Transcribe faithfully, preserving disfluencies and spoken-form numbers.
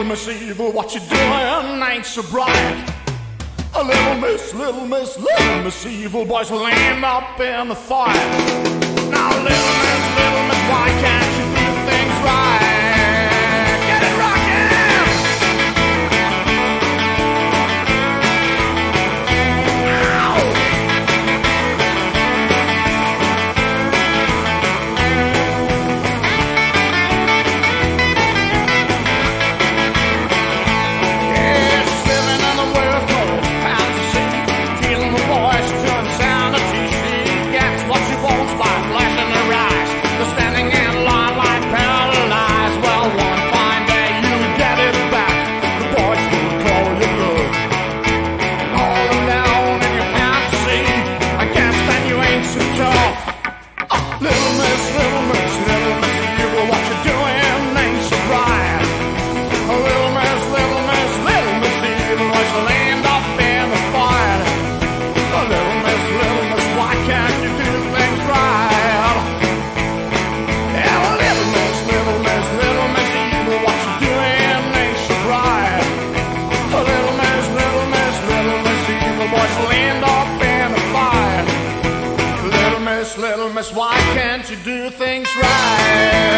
Miss Evil, what you doing ain't so bright. A little miss, little miss, little Miss Evil, boys will end up in the fire. Now little miss, little miss, why can't you do things right? Get it rockin'! Little miss, why can't you do things right?